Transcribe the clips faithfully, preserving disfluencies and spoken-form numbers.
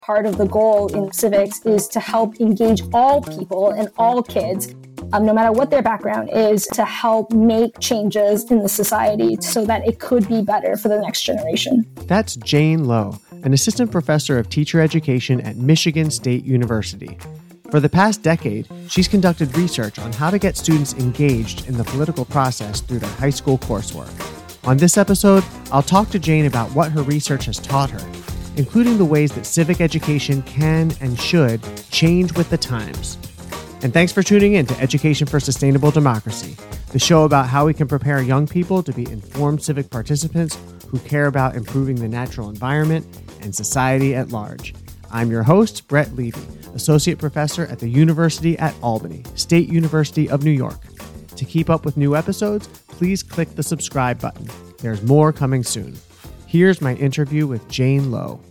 Part of the goal in civics is to help engage all people and all kids, um, no matter what their background is, to help make changes in the society so that it could be better for the next generation. That's Jane Lowe, an assistant professor of teacher education at Michigan State University. For the past decade, she's conducted research on how to get students engaged in the political process through their high school coursework. On this episode, I'll talk to Jane about what her research has taught her, including the ways that civic education can and should change with the times. And thanks for tuning in to Education for Sustainable Democracy, the show about how we can prepare young people to be informed civic participants who care about improving the natural environment and society at large. I'm your host, Brett Levy, Associate Professor at the University at Albany, State University of New York. To keep up with new episodes, please click the subscribe button. There's more coming soon. Here's my interview with Jane Lowe.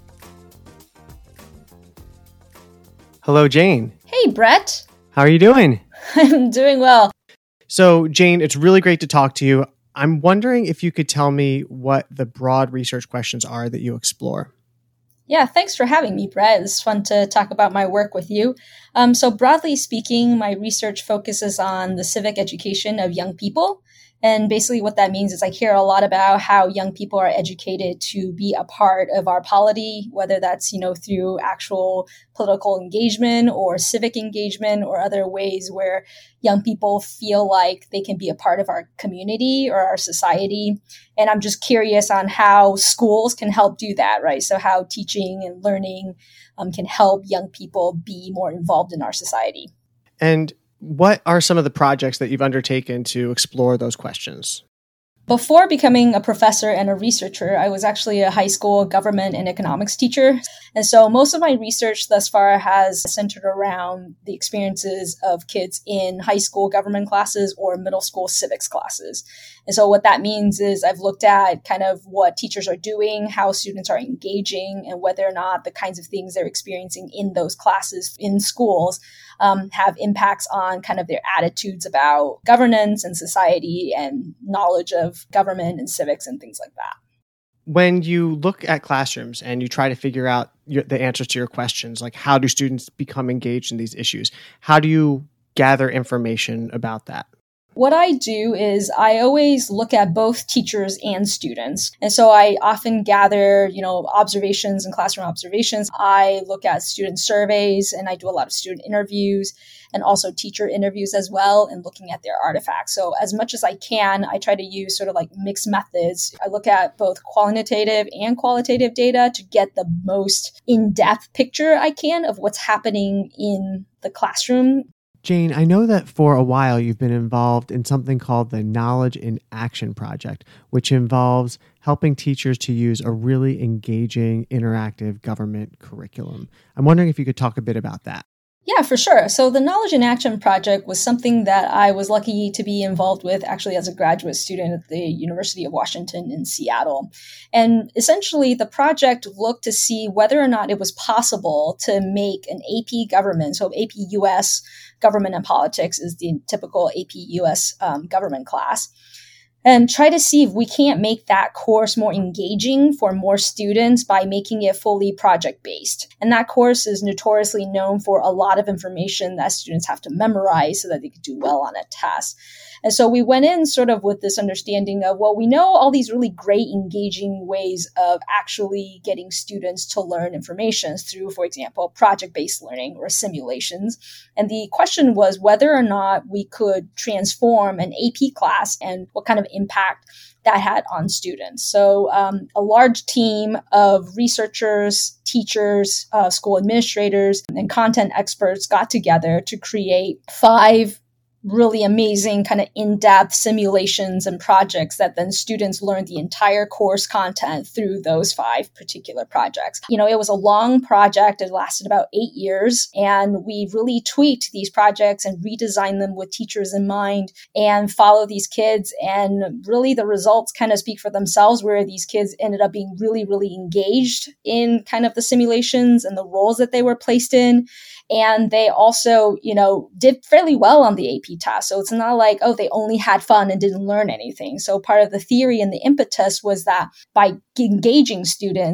Hello, Jane. Hey, Brett. How are you doing? I'm doing well. So, Jane, it's really great to talk to you. I'm wondering if you could tell me what the broad research questions are that you explore. Yeah, thanks for having me, Brett. It's fun to talk about my work with you. Um, so broadly speaking, my research focuses on the civic education of young people. And basically what that means is I care a lot about how young people are educated to be a part of our polity, whether that's, you know, through actual political engagement or civic engagement or other ways where young people feel like they can be a part of our community or our society. And I'm just curious on how schools can help do that, right? So how teaching and learning um, can help young people be more involved in our society. And what are some of the projects that you've undertaken to explore those questions? Before becoming a professor and a researcher, I was actually a high school government and economics teacher. And so most of my research thus far has centered around the experiences of kids in high school government classes or middle school civics classes. And so what that means is I've looked at kind of what teachers are doing, how students are engaging, and whether or not the kinds of things they're experiencing in those classes in schools um, have impacts on kind of their attitudes about governance and society and knowledge of government and civics and things like that. When you look at classrooms and you try to figure out your, the answers to your questions, like how do students become engaged in these issues? How do you gather information about that? What I do is I always look at both teachers and students. And so I often gather, you know, observations and classroom observations. I look at student surveys and I do a lot of student interviews and also teacher interviews as well and looking at their artifacts. So as much as I can, I try to use sort of like mixed methods. I look at both quantitative and qualitative data to get the most in-depth picture I can of what's happening in the classroom. Jane, I know that for a while you've been involved in something called the Knowledge in Action Project, which involves helping teachers to use a really engaging, interactive government curriculum. I'm wondering if you could talk a bit about that. Yeah, for sure. So the Knowledge in Action Project was something that I was lucky to be involved with actually as a graduate student at the University of Washington in Seattle. And essentially the project looked to see whether or not it was possible to make an A P government, so A P U S government and politics is the typical A P U S um, government class, and try to see if we can't make that course more engaging for more students by making it fully project-based. And that course is notoriously known for a lot of information that students have to memorize so that they could do well on a test. And so we went in sort of with this understanding of, well, we know all these really great engaging ways of actually getting students to learn information through, for example, project-based learning or simulations. And the question was whether or not we could transform an A P class and what kind of impact that had on students. So um, a large team of researchers, teachers, uh, school administrators, and content experts got together to create five really amazing kind of in-depth simulations and projects that then students learned the entire course content through those five particular projects. You know, it was a long project. It lasted about eight years. And we really tweaked these projects and redesigned them with teachers in mind and follow these kids. And really the results kind of speak for themselves, where these kids ended up being really, really engaged in kind of the simulations and the roles that they were placed in. And they also, you know, did fairly well on the A P test. So it's not like, oh, they only had fun and didn't learn anything. So part of the theory and the impetus was that by engaging students,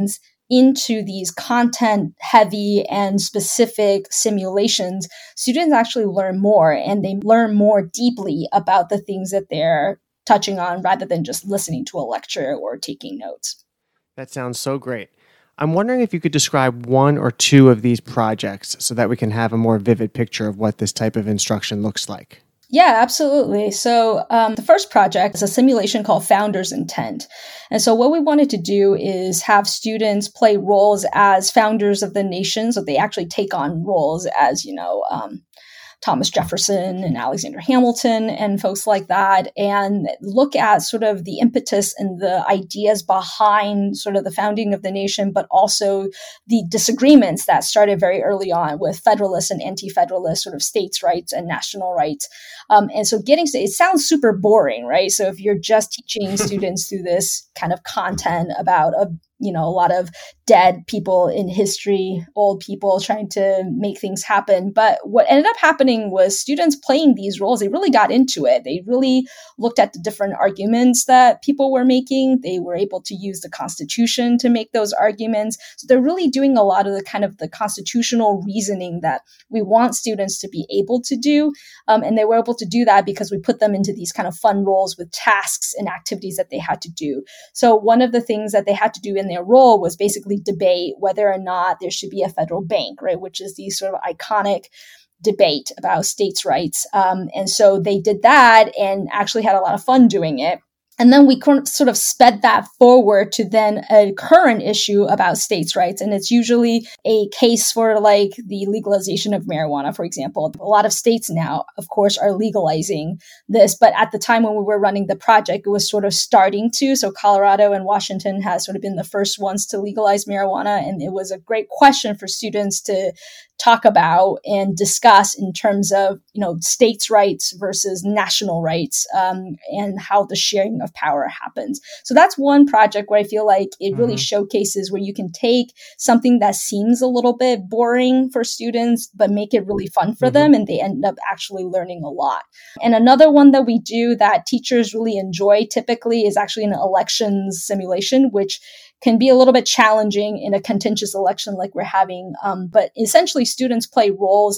into these content heavy and specific simulations, students actually learn more, and they learn more deeply about the things that they're touching on rather than just listening to a lecture or taking notes. That sounds so great. I'm wondering if you could describe one or two of these projects so that we can have a more vivid picture of what this type of instruction looks like. Yeah, absolutely. So um, the first project is a simulation called Founders Intent. And so what we wanted to do is have students play roles as founders of the nation. So they actually take on roles as, you know, um, Thomas Jefferson and Alexander Hamilton and folks like that, and look at sort of the impetus and the ideas behind sort of the founding of the nation, but also the disagreements that started very early on with Federalist and anti-Federalist sort of states' rights and national rights. Um, and so getting to, it sounds super boring, right? So if you're just teaching students through this kind of content about a you know, a lot of dead people in history, old people trying to make things happen. But what ended up happening was students playing these roles, they really got into it. They really looked at the different arguments that people were making. They were able to use the Constitution to make those arguments. So they're really doing a lot of the kind of the constitutional reasoning that we want students to be able to do. Um, and they were able to do that because we put them into these kind of fun roles with tasks and activities that they had to do. So one of the things that they had to do in their role was basically debate whether or not there should be a federal bank, right? Which is the sort of iconic debate about states' rights. Um, and so they did that and actually had a lot of fun doing it. And then we sort of sped that forward to then a current issue about states' rights. And it's usually a case for like the legalization of marijuana, for example. A lot of states now, of course, are legalizing this. But at the time when we were running the project, it was sort of starting to. So Colorado and Washington has sort of been the first ones to legalize marijuana. And it was a great question for students to talk about and discuss in terms of, you know, states' rights versus national rights, um, and how the sharing of power happens. So that's one project where I feel like it really mm-hmm. showcases where you can take something that seems a little bit boring for students, but make it really fun for mm-hmm. them, and they end up actually learning a lot. And another one that we do that teachers really enjoy typically is actually an elections simulation, which can be a little bit challenging in a contentious election like we're having. Um, but essentially, students play roles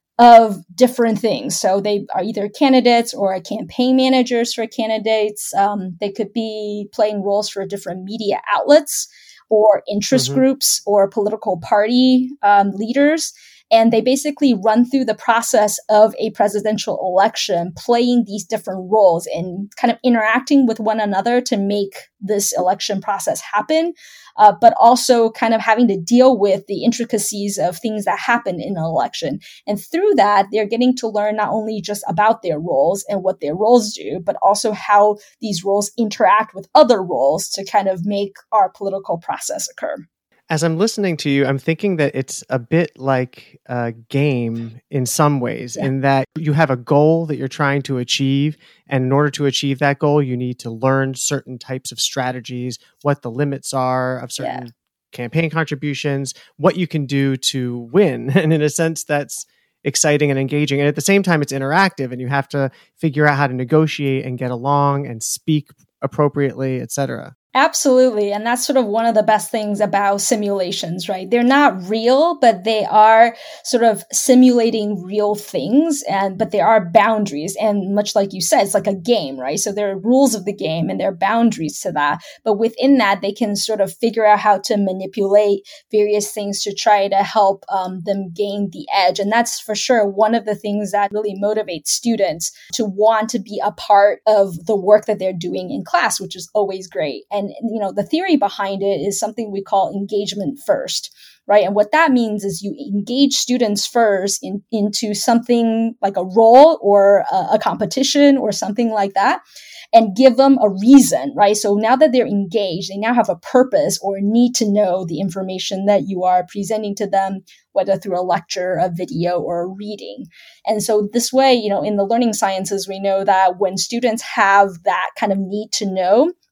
of different things. So they are either candidates or campaign managers for candidates. Um, they could be playing roles for different media outlets or interest mm-hmm. groups or political party um, leaders. And they basically run through the process of a presidential election, playing these different roles and kind of interacting with one another to make this election process happen, uh, but also kind of having to deal with the intricacies of things that happen in an election. And through that, they're getting to learn not only just about their roles and what their roles do, but also how these roles interact with other roles to kind of make our political process occur. As I'm listening to you, I'm thinking that it's a bit like a game in some ways, yeah. in that you have a goal that you're trying to achieve. And in order to achieve that goal, you need to learn certain types of strategies, what the limits are of certain yeah. campaign contributions, what you can do to win. And in a sense, that's exciting and engaging. And at the same time, it's interactive, and you have to figure out how to negotiate and get along and speak appropriately, et cetera. Absolutely. And that's sort of one of the best things about simulations, right? They're not real, but they are sort of simulating real things, and but there are boundaries. And much like you said, it's like a game, right? So there are rules of the game and there are boundaries to that. But within that, they can sort of figure out how to manipulate various things to try to help um, them gain the edge. And that's for sure one of the things that really motivates students to want to be a part of the work that they're doing in class, which is always great. And, you know, the theory behind it is something we call engagement first, right? And what that means is you engage students first in, into something like a role or a, a competition or something like that, and give them a reason, right? So now that they're engaged, they now have a purpose or need to know the information that you are presenting to them, whether through a lecture, a video, or a reading. And so this way, you know, in the learning sciences, we know that when students have that kind of need to know,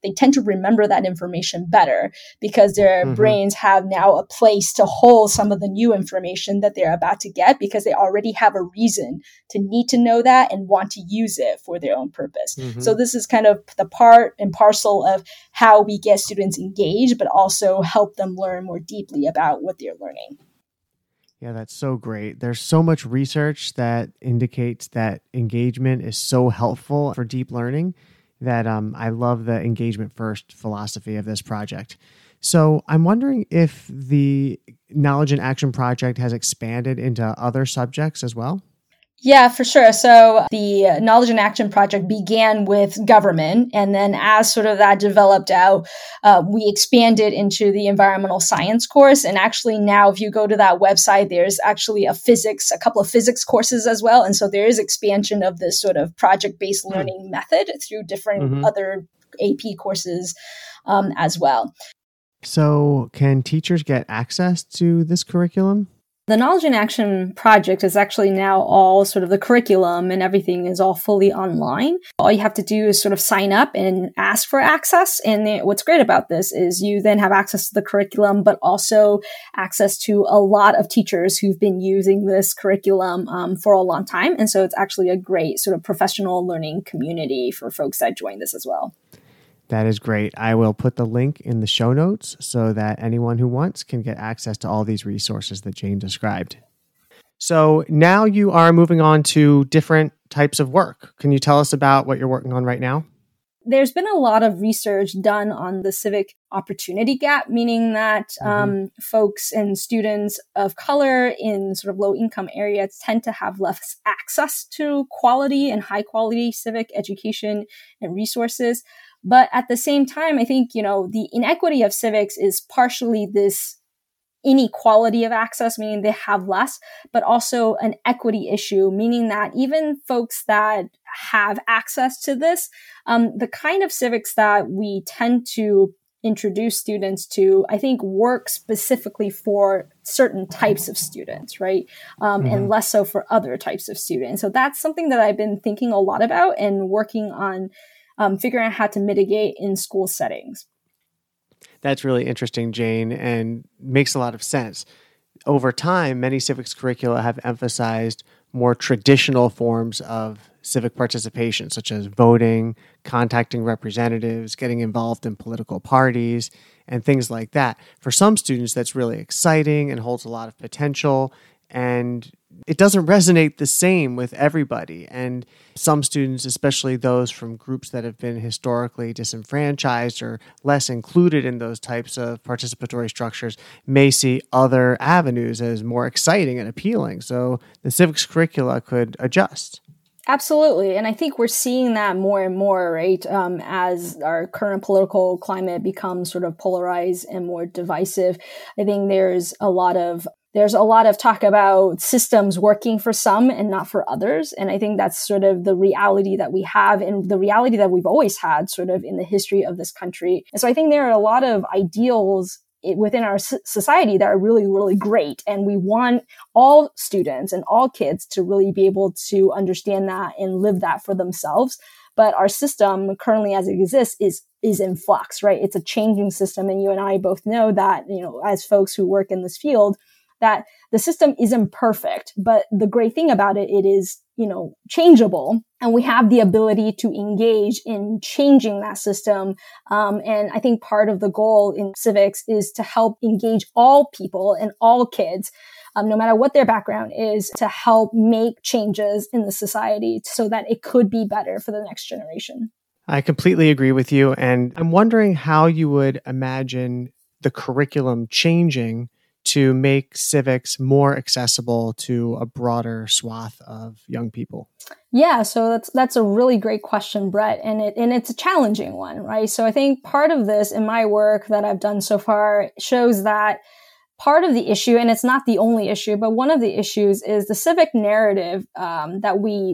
they tend to remember that information better because their Mm-hmm. brains have now a place to hold some of the new information that they're about to get because they already have a reason to need to know that and want to use it for their own purpose. Mm-hmm. So this is kind of the part and parcel of how we get students engaged, but also help them learn more deeply about what they're learning. Yeah, that's so great. There's so much research that indicates that engagement is so helpful for deep learning that um, I love the engagement first philosophy of this project. So I'm wondering if the Knowledge in Action project has expanded into other subjects as well? Yeah, for sure. So the Knowledge in Action project began with government. And then as sort of that developed out, uh, we expanded into the environmental science course. And actually now, if you go to that website, there's actually a physics, a couple of physics courses as well. And so there is expansion of this sort of project-based mm. learning method through different mm-hmm. other A P courses um, as well. So can teachers get access to this curriculum? The Knowledge in Action project is actually now all sort of the curriculum and everything is all fully online. All you have to do is sort of sign up and ask for access. And the, what's great about this is you then have access to the curriculum, but also access to a lot of teachers who've been using this curriculum um, for a long time. And so it's actually a great sort of professional learning community for folks that join this as well. That is great. I will put the link in the show notes so that anyone who wants can get access to all these resources that Jane described. So now you are moving on to different types of work. Can you tell us about what you're working on right now? There's been a lot of research done on the civic opportunity gap, meaning that mm-hmm. um, folks and students of color in sort of low income areas tend to have less access to quality and high quality civic education and resources. But at the same time, I think, you know, the inequity of civics is partially this inequality of access, meaning they have less, but also an equity issue, meaning that even folks that have access to this, um, the kind of civics that we tend to introduce students to, I think, work specifically for certain types of students, right? Um, mm-hmm. And less so for other types of students. So that's something that I've been thinking a lot about and working on Um, figuring out how to mitigate in school settings. That's really interesting, Jane, and makes a lot of sense. Over time, many civics curricula have emphasized more traditional forms of civic participation, such as voting, contacting representatives, getting involved in political parties, and things like that. For some students, that's really exciting and holds a lot of potential, and it doesn't resonate the same with everybody. And some students, especially those from groups that have been historically disenfranchised or less included in those types of participatory structures, may see other avenues as more exciting and appealing. So the civics curricula could adjust. Absolutely. And I think we're seeing that more and more, right? Um, as our current political climate becomes sort of polarized and more divisive. I think there's a lot of There's a lot of talk about systems working for some and not for others. And I think that's sort of the reality that we have and the reality that we've always had sort of in the history of this country. And so I think there are a lot of ideals within our society that are really, really great. And we want all students and all kids to really be able to understand that and live that for themselves. But our system currently as it exists is is in flux, right? It's a changing system. And you and I both know that, you know, as folks who work in this field, that the system isn't perfect, but the great thing about it, it is, you know, changeable. And we have the ability to engage in changing that system. Um, and I think part of the goal in civics is to help engage all people and all kids, um, no matter what their background is, to help make changes in the society so that it could be better for the next generation. I completely agree with you. And I'm wondering how you would imagine the curriculum changing to make civics more accessible to a broader swath of young people? Yeah, so that's that's a really great question, Brett, and it and it's a challenging one, right? So I think part of this in my work that I've done so far shows that part of the issue, and it's not the only issue, but one of the issues is the civic narrative um, that we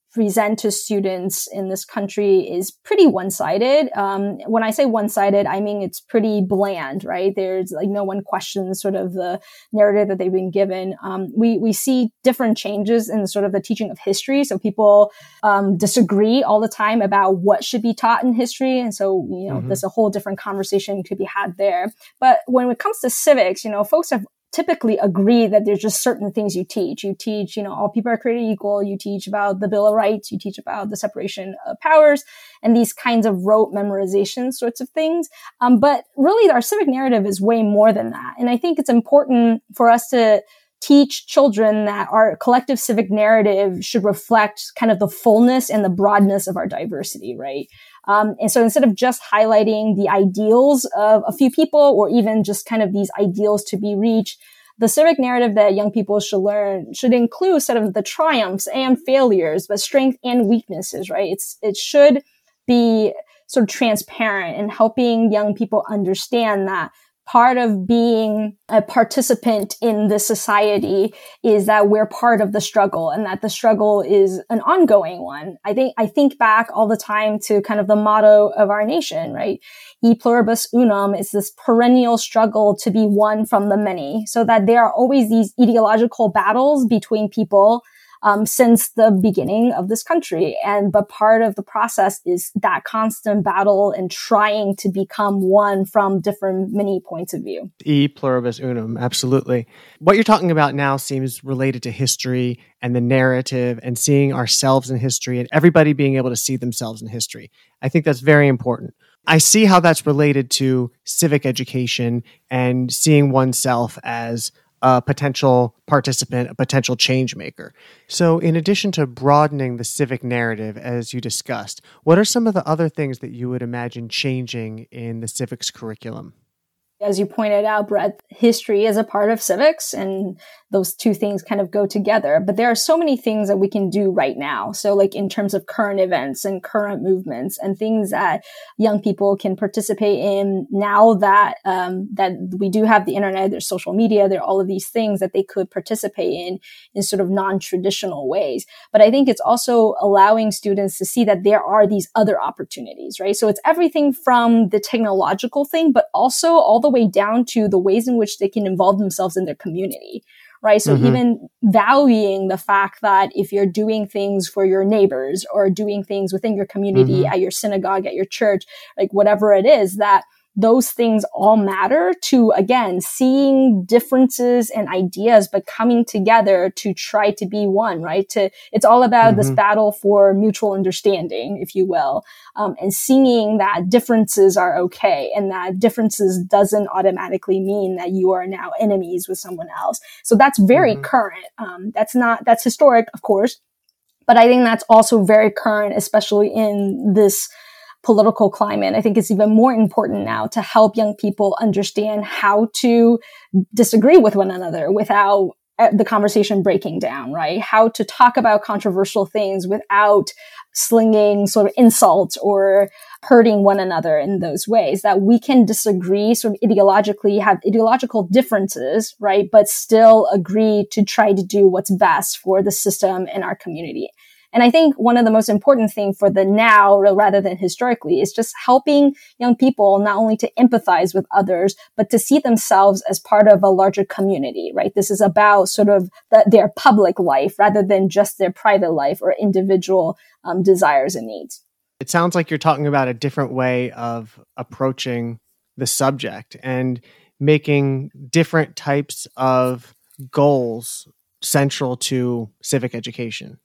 present to students in this country is pretty one-sided. Um, when I say one-sided, I mean it's pretty bland, right? There's like no one questions sort of the narrative that they've been given. Um, we we see different changes in sort of the teaching of history. So people um, disagree all the time about what should be taught in history, and so you know mm-hmm. there's a whole different conversation could be had there. But when it comes to civics, you know, folks have typically agree that there's just certain things you teach. You teach, you know, all people are created equal. You teach about the Bill of Rights. You teach about the separation of powers and these kinds of rote memorization sorts of things. Um, but really our civic narrative is way more than that. And I think it's important for us to teach children that our collective civic narrative should reflect kind of the fullness and the broadness of our diversity, right? Um, and so instead of just highlighting the ideals of a few people or even just kind of these ideals to be reached, the civic narrative that young people should learn should include sort of the triumphs and failures, but strength and weaknesses, right? It's, it should be sort of transparent and helping young people understand that part of being a participant in this society is that we're part of the struggle and that the struggle is an ongoing one. I think, I think back all the time to kind of the motto of our nation, right? E pluribus unum is this perennial struggle to be one from the many, so that there are always these ideological battles between people Um, since the beginning of this country. And, but part of the process is that constant battle and trying to become one from different many points of view. E pluribus unum, absolutely. What you're talking about now seems related to history and the narrative and seeing ourselves in history and everybody being able to see themselves in history. I think that's very important. I see how that's related to civic education and seeing oneself as a potential participant, a potential change maker. So in addition to broadening the civic narrative, as you discussed, what are some of the other things that you would imagine changing in the civics curriculum? As you pointed out, Brett, history is a part of civics, and those two things kind of go together. But there are so many things that we can do right now. So like in terms of current events and current movements and things that young people can participate in now that um, that we do have the internet, there's social media, there are all of these things that they could participate in in sort of non-traditional ways. But I think it's also allowing students to see that there are these other opportunities, right? So it's everything from the technological thing, but also all the way down to the ways in which they can involve themselves in their community, right? So mm-hmm. even valuing the fact that if you're doing things for your neighbors or doing things within your community, mm-hmm. at your synagogue, at your church, like whatever it is, that those things all matter to, again, seeing differences and ideas, but coming together to try to be one, right? To, it's all about mm-hmm. this battle for mutual understanding, if you will, um, and seeing that differences are okay and that differences doesn't automatically mean that you are now enemies with someone else. So that's very mm-hmm. current. Um, that's not, that's historic, of course, but I think that's also very current, especially in this political climate. I think it's even more important now to help young people understand how to disagree with one another without the conversation breaking down, right? How to talk about controversial things without slinging sort of insults or hurting one another in those ways, that we can disagree sort of ideologically, have ideological differences, right? But still agree to try to do what's best for the system and our community. And I think one of the most important things for the now rather than historically is just helping young people not only to empathize with others, but to see themselves as part of a larger community, right? This is about sort of the, their public life rather than just their private life or individual um, desires and needs. It sounds like you're talking about a different way of approaching the subject and making different types of goals central to civic education.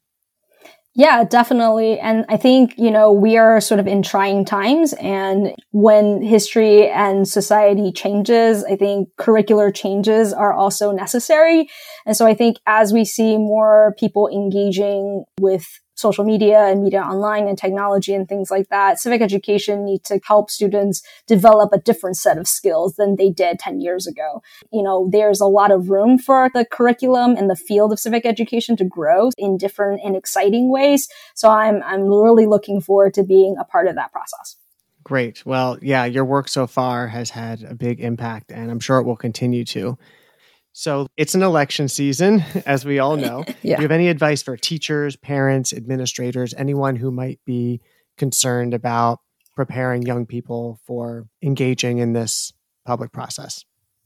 Yeah, definitely. And I think, you know, we are sort of in trying times, and when history and society changes, I think curricular changes are also necessary. And so I think as we see more people engaging with social media and media online and technology and things like that, civic education needs to help students develop a different set of skills than they did ten years ago. You know, there's a lot of room for the curriculum and the field of civic education to grow in different and exciting ways. So I'm, I'm really looking forward to being a part of that process. Great. Well, yeah, your work so far has had a big impact, and I'm sure it will continue to. So it's an election season, as we all know. Yeah. Do you have any advice for teachers, parents, administrators, anyone who might be concerned about preparing young people for engaging in this public process?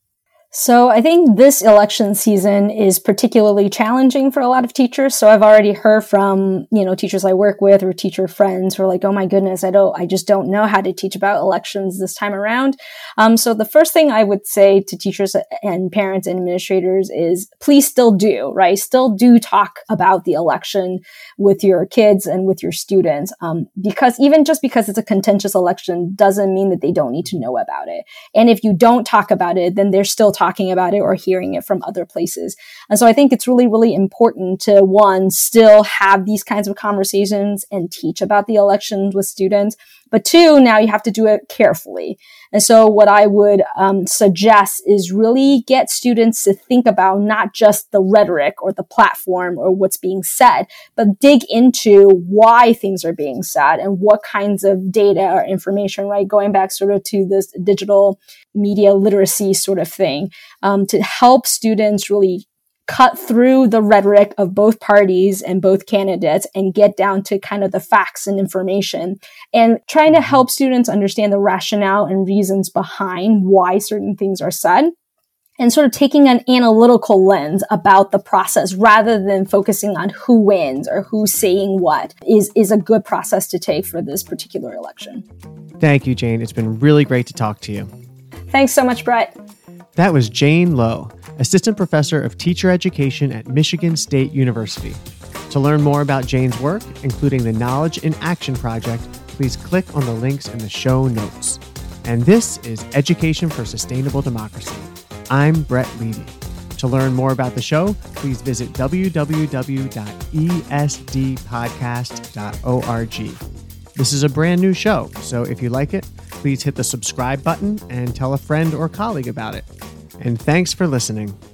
So I think this election season is particularly challenging for a lot of teachers. So I've already heard from, you know, teachers I work with or teacher friends who are like, oh my goodness, I don't, I just don't know how to teach about elections this time around. Um, so the first thing I would say to teachers and parents and administrators is please still do, right? Still do talk about the election with your kids and with your students. Um, because even just because it's a contentious election doesn't mean that they don't need to know about it. And if you don't talk about it, then they're still talking about it or hearing it from other places. And so I think it's really, really important to, one, still have these kinds of conversations and teach about the elections with students. But two, now you have to do it carefully. And so what I would um, suggest is really get students to think about not just the rhetoric or the platform or what's being said, but dig into why things are being said and what kinds of data or information, right? Going back sort of to this digital media literacy sort of thing, um, to help students really cut through the rhetoric of both parties and both candidates and get down to kind of the facts and information, and trying to help students understand the rationale and reasons behind why certain things are said, and sort of taking an analytical lens about the process rather than focusing on who wins or who's saying what is, is a good process to take for this particular election. Thank you, Jane. It's been really great to talk to you. Thanks so much, Brett. That was Jane Lowe, Assistant Professor of Teacher Education at Michigan State University. To learn more about Jane's work, including the Knowledge in Action Project, please click on the links in the show notes. And this is Education for Sustainable Democracy. I'm Brett Levy. To learn more about the show, please visit w w w dot e s d podcast dot org. This is a brand new show, so if you like it, please hit the subscribe button and tell a friend or colleague about it. And thanks for listening.